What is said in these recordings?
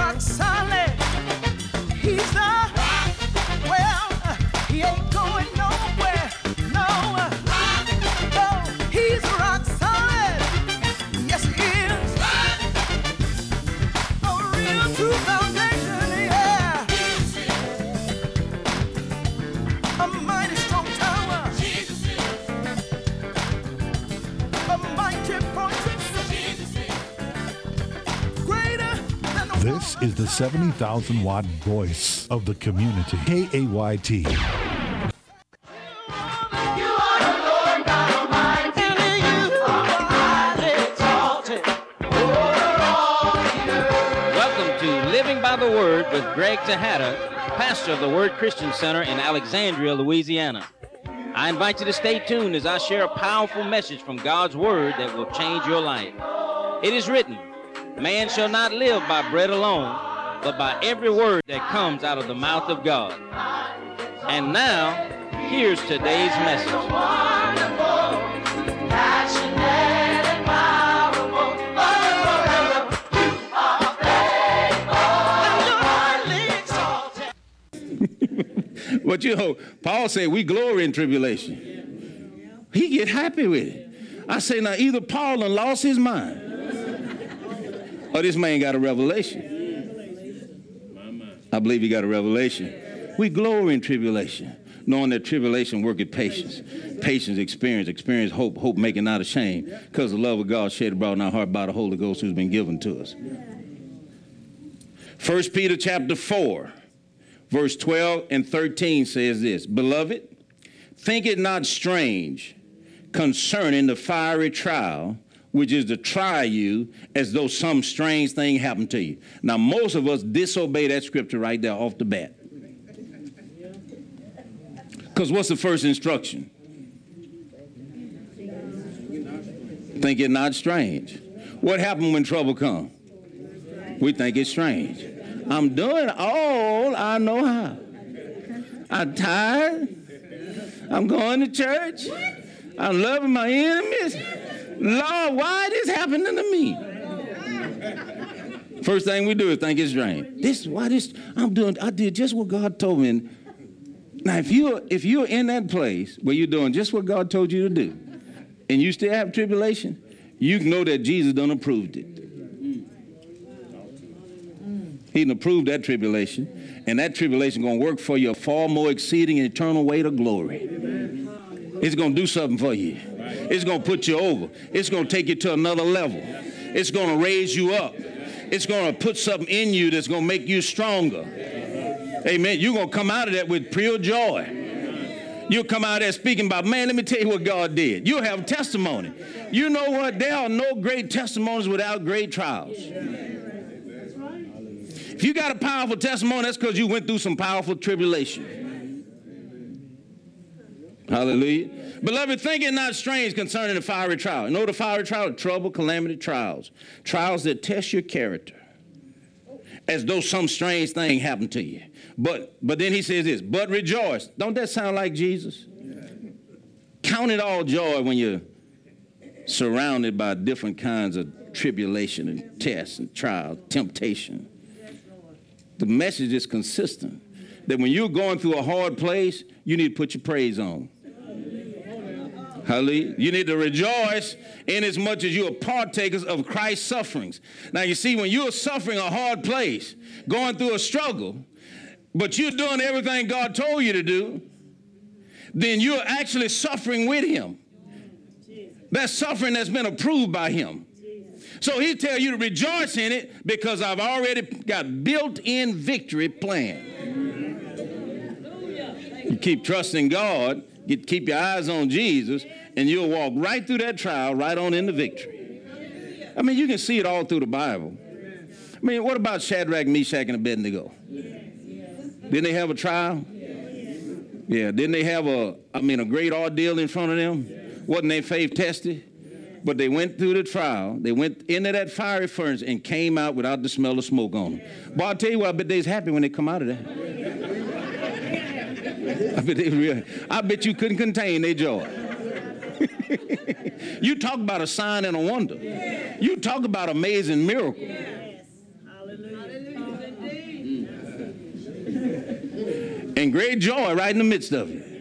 rock solid. He's the well, he ain't going nowhere. No, he's rock solid. Yes, he is. A real true foundation, yeah. A mighty strong tower. A mighty fortress. Greater than the This is the 70,000-watt voice of the community. KAYT. Welcome to Living by the Word with Greg Tejada, pastor of the Word Christian Center in Alexandria, Louisiana. I invite you to stay tuned as I share a powerful message from God's Word that will change your life. It is written, man shall not live by bread alone, but by every word that comes out of the mouth of God. And now, here's today's message. But you know, Paul said we glory in tribulation. He get happy with it. I say, now either Paul done lost his mind or this man got a revelation. I believe he got a revelation. We glory in tribulation, knowing that tribulation worketh patience. Patience, experience, hope making not ashamed, because the love of God shed abroad in our heart by the Holy Ghost who's been given to us. 1 Peter chapter 4. Verse 12 and 13 says this, Beloved, think it not strange concerning the fiery trial, which is to try you as though some strange thing happened to you. Now, most of us disobey that scripture right there off the bat. Because what's the first instruction? Think it not strange. What happened when trouble comes? We think it's strange. I'm doing all I know how. I'm tired. I'm going to church. I'm loving my enemies. Lord, why this happening to me? First thing we do is think it's strange. I did just what God told me. Now, if you're in that place where you're doing just what God told you to do, and you still have tribulation, you know that Jesus done approved it. He done approved that tribulation, and that tribulation going to work for you a far more exceeding and eternal weight of glory. It's going to do something for you. It's going to put you over. It's going to take you to another level. It's going to raise you up. It's going to put something in you that's going to make you stronger. Amen. You're going to come out of that with pure joy. You'll come out there speaking about, man, let me tell you what God did. You'll have testimony. You know what? There are no great testimonies without great trials. If you got a powerful testimony, that's because you went through some powerful tribulation. Hallelujah. Beloved, think it not strange concerning the fiery trial. You know the fiery trial? Trouble, calamity, trials. Trials that test your character as though some strange thing happened to you. But then he says this, but rejoice. Don't that sound like Jesus? Count it all joy when you're surrounded by different kinds of tribulation and tests and trials, temptation. The message is consistent, that when you're going through a hard place, you need to put your praise on. Hallelujah. You need to rejoice in as much as you are partakers of Christ's sufferings. Now, you see, when you're suffering a hard place, going through a struggle, but you're doing everything God told you to do, then you're actually suffering with him. That suffering that's been approved by him. So he tell you to rejoice in it because I've already got built-in victory planned. You keep trusting God, keep your eyes on Jesus, and you'll walk right through that trial, right on into victory. I mean, you can see it all through the Bible. I mean, what about Shadrach, Meshach, and Abednego? Didn't they have a trial? Yeah, didn't they have a great ordeal in front of them? Wasn't their faith tested? But they went through the trial. They went into that fiery furnace and came out without the smell of smoke on them. Boy, I'll tell you what, I bet they's happy when they come out of that. I bet you couldn't contain their joy. You talk about a sign and a wonder. You talk about amazing miracle. Yes. Hallelujah. and great joy right in the midst of it.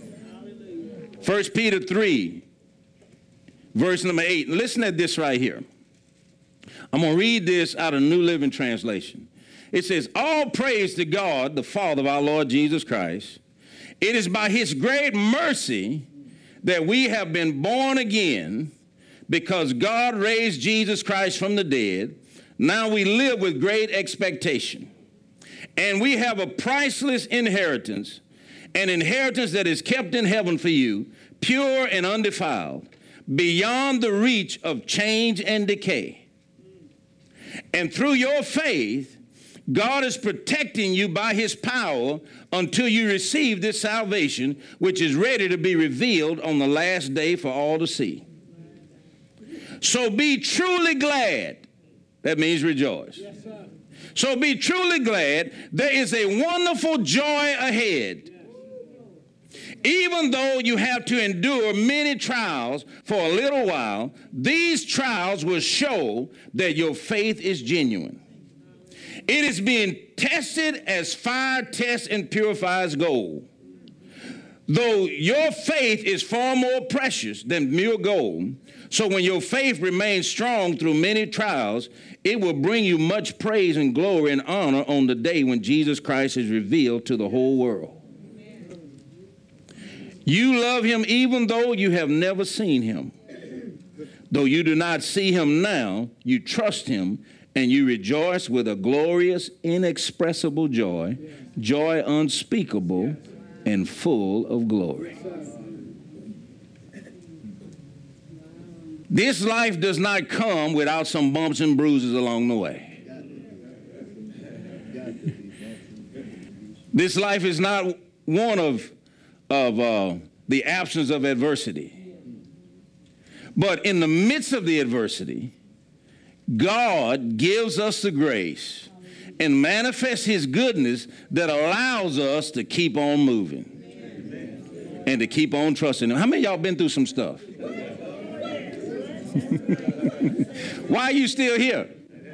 1 Peter 3, verse number 8. Listen at this right here. I'm going to read this out of the New Living Translation. It says, all praise to God, the Father of our Lord Jesus Christ. It is by his great mercy that we have been born again, because God raised Jesus Christ from the dead. Now we live with great expectation. And we have a priceless inheritance, an inheritance that is kept in heaven for you, pure and undefiled, beyond the reach of change and decay. And through your faith, God is protecting you by his power until you receive this salvation, which is ready to be revealed on the last day for all to see. So be truly glad. That means rejoice. Yes, sir. So be truly glad. There is a wonderful joy ahead. Even though you have to endure many trials for a little while, these trials will show that your faith is genuine. It is being tested as fire tests and purifies gold. Though your faith is far more precious than pure gold, so when your faith remains strong through many trials, it will bring you much praise and glory and honor on the day when Jesus Christ is revealed to the whole world. You love him even though you have never seen him. Though you do not see him now, you trust him, and you rejoice with a glorious, inexpressible joy, joy unspeakable and full of glory. This life does not come without some bumps and bruises along the way. This life is not one of the absence of adversity. But in the midst of the adversity, God gives us the grace and manifests his goodness that allows us to keep on moving and to keep on trusting him. How many of y'all been through some stuff? Why are you still here?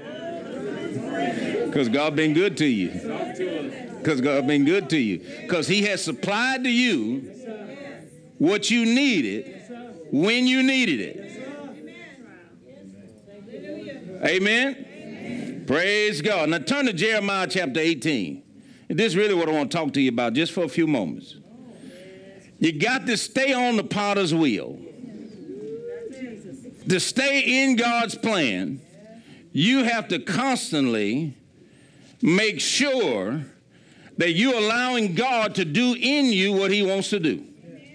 Because God been good to you. Because God been good to you. Because he has supplied to you what you needed when you needed it. Amen? Praise God. Now turn to Jeremiah chapter 18. And this is really what I want to talk to you about just for a few moments. You got to stay on the potter's wheel. To stay in God's plan, you have to constantly make sure that you're allowing God to do in you what he wants to do.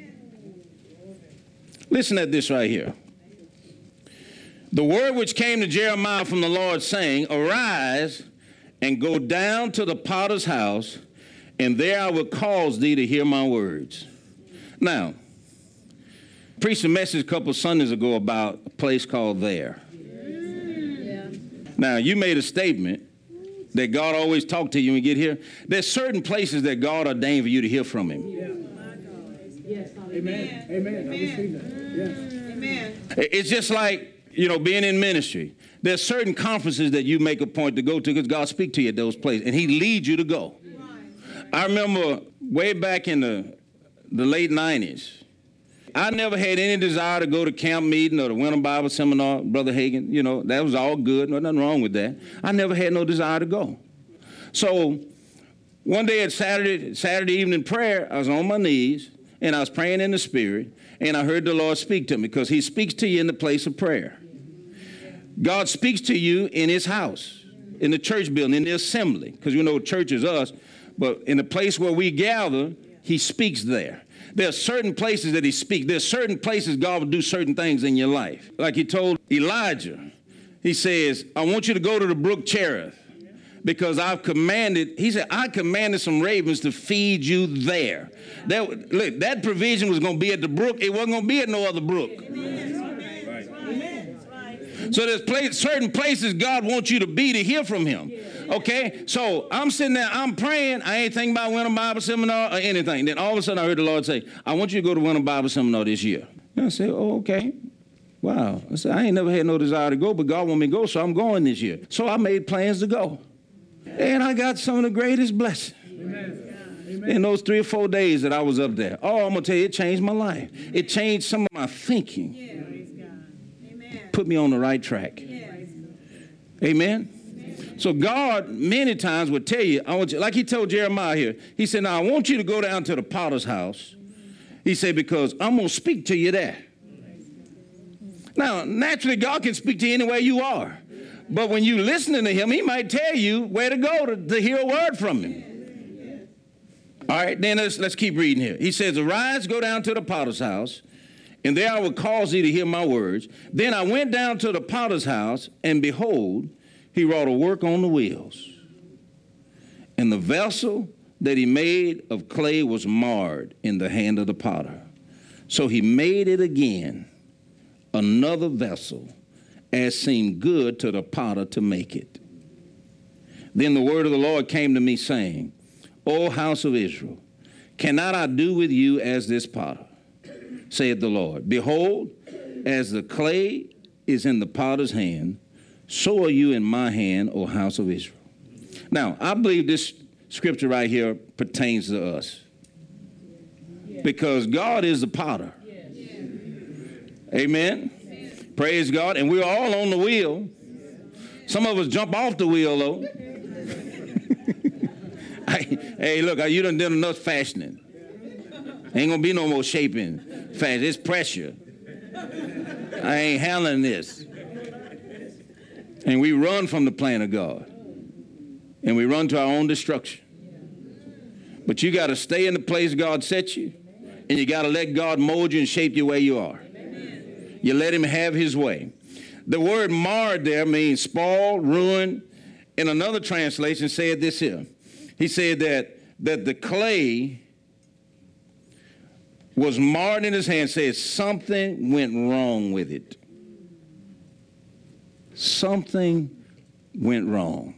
Listen at this right here. The word which came to Jeremiah from the Lord, saying, arise and go down to the potter's house, and there I will cause thee to hear my words. Now, I preached a message a couple of Sundays ago about a place called There. Yeah. Now, you made a statement that God always talked to you when you get here. There's certain places that God ordained for you to hear from him. Yeah. Yes. Amen. Amen. I receive that. Yes. Amen. It's just like, being in ministry. There's certain conferences that you make a point to go to because God speaks to you at those places, and he leads you to go. Right. I remember way back in the late 90s, I never had any desire to go to camp meeting or the Winter Bible Seminar, Brother Hagin. That was all good. No, nothing wrong with that. I never had no desire to go. So one day at Saturday evening prayer, I was on my knees, and I was praying in the Spirit, and I heard the Lord speak to me because he speaks to you in the place of prayer. God speaks to you in his house, in the church building, in the assembly, because church is us, but in the place where we gather, he speaks there. There are certain places that he speaks. There are certain places God will do certain things in your life. Like he told Elijah, he says, I want you to go to the brook Cherith because I commanded some ravens to feed you there. That provision was going to be at the brook. It wasn't going to be at no other brook. So there's certain places God wants you to be to hear from him. Okay? So I'm sitting there, I'm praying. I ain't thinking about Winter Bible Seminar or anything. Then all of a sudden I heard the Lord say, I want you to go to Winter Bible Seminar this year. And I said, oh, okay. Wow. I said, I ain't never had no desire to go, but God want me to go, so I'm going this year. So I made plans to go. And I got some of the greatest blessings. Amen. In those 3 or 4 days that I was up there, oh, I'm going to tell you, it changed my life. It changed some of my thinking. Put me on the right track. Amen? So God many times would tell you, I want you, like he told Jeremiah here, he said, now I want you to go down to the potter's house. He said, because I'm going to speak to you there. Now, naturally, God can speak to you anywhere you are. But when you're listening to him, he might tell you where to go to hear a word from him. All right, then let's keep reading here. He says, arise, go down to the potter's house, and there I will cause thee to hear my words. Then I went down to the potter's house, and behold, he wrought a work on the wheels. And the vessel that he made of clay was marred in the hand of the potter. So he made it again, another vessel, as seemed good to the potter to make it. Then the word of the Lord came to me, saying, O house of Israel, cannot I do with you as this potter? Saith the Lord. Behold, as the clay is in the potter's hand, so are you in my hand, O house of Israel. Now, I believe this scripture right here pertains to us. Because God is the potter. Amen. Praise God. And we're all on the wheel. Some of us jump off the wheel, though. Hey, look, you done done enough fashioning. Ain't going to be no more shaping. Fashion. It's pressure. I ain't handling this. And we run from the plan of God. And we run to our own destruction. But you got to stay in the place God set you. And you got to let God mold you and shape you where you are. You let him have his way. The word marred there means spoil, ruin. In another translation said this here. He said that the clay was marred in his hand, said something went wrong with it. Something went wrong.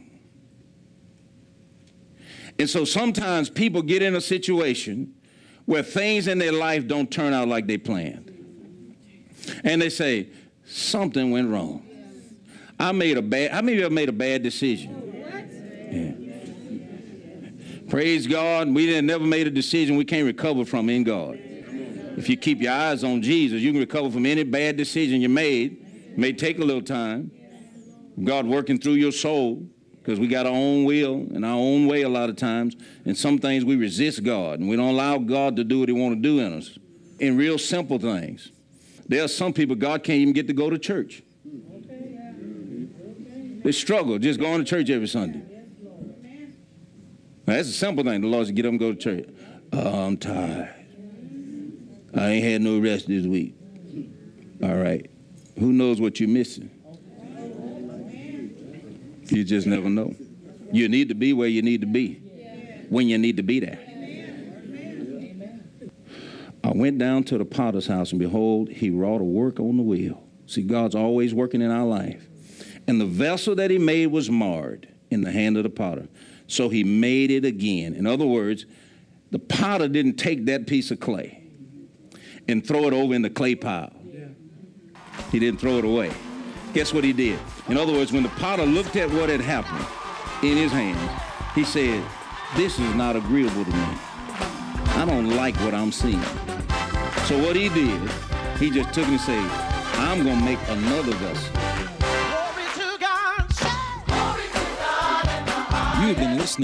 And so sometimes people get in a situation where things in their life don't turn out like they planned. And they say, something went wrong. How many of you have made a bad decision? Yeah. Praise God. We never made a decision we can't recover from in God. If you keep your eyes on Jesus, you can recover from any bad decision you made. It may take a little time. God working through your soul, because we got our own will and our own way a lot of times. And some things we resist God, and we don't allow God to do what he want to do in us. In real simple things. There are some people God can't even get to go to church. They struggle just going to church every Sunday. Now, that's a simple thing. The Lord said, get up and go to church. Oh, I'm tired. I ain't had no rest this week. All right. Who knows what you're missing? You just never know. You need to be where you need to be when you need to be there. I went down to the potter's house, and behold, he wrought a work on the wheel. See, God's always working in our life. And the vessel that he made was marred in the hand of the potter. So he made it again. In other words, the potter didn't take that piece of clay and throw it over in the clay pile. He didn't throw it away. Guess what he did? In other words, when the potter looked at what had happened in his hands, he said, this is not agreeable to me. I don't like what I'm seeing. So what he did, he just took and said, I'm going to make another vessel. Glory to God. Glory to God. You've been listening